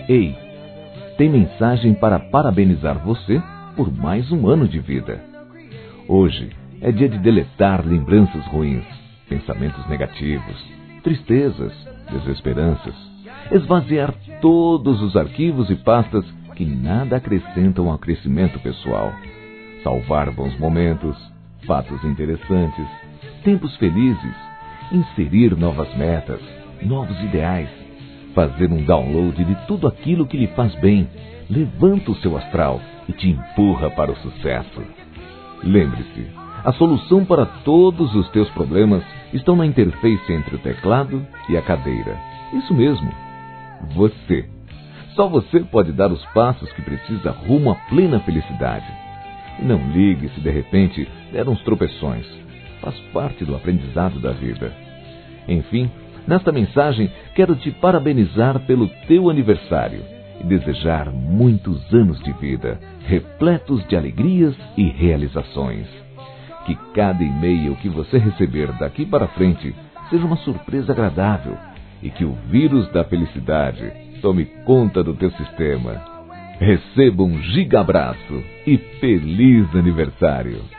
Ei, tem mensagem para parabenizar você por mais um ano de vida. Hoje é dia de deletar lembranças ruins, pensamentos negativos, tristezas, desesperanças, esvaziar todos os arquivos e pastas que nada acrescentam ao crescimento pessoal, salvar bons momentos, fatos interessantes, tempos felizes, inserir novas metas, novos ideais, fazer um download de tudo aquilo que lhe faz bem, levanta o seu astral e te empurra para o sucesso. Lembre-se, a solução para todos os teus problemas estão na interface entre o teclado e a cadeira. Isso mesmo, você. Só você pode dar os passos que precisa rumo à plena felicidade. E não ligue se de repente der uns tropeções. Faz parte do aprendizado da vida. Enfim, nesta mensagem quero te parabenizar pelo teu aniversário e desejar muitos anos de vida, repletos de alegrias e realizações. Que cada e-mail que você receber daqui para frente seja uma surpresa agradável e que o vírus da felicidade tome conta do teu sistema. Receba um gigabraço e feliz aniversário!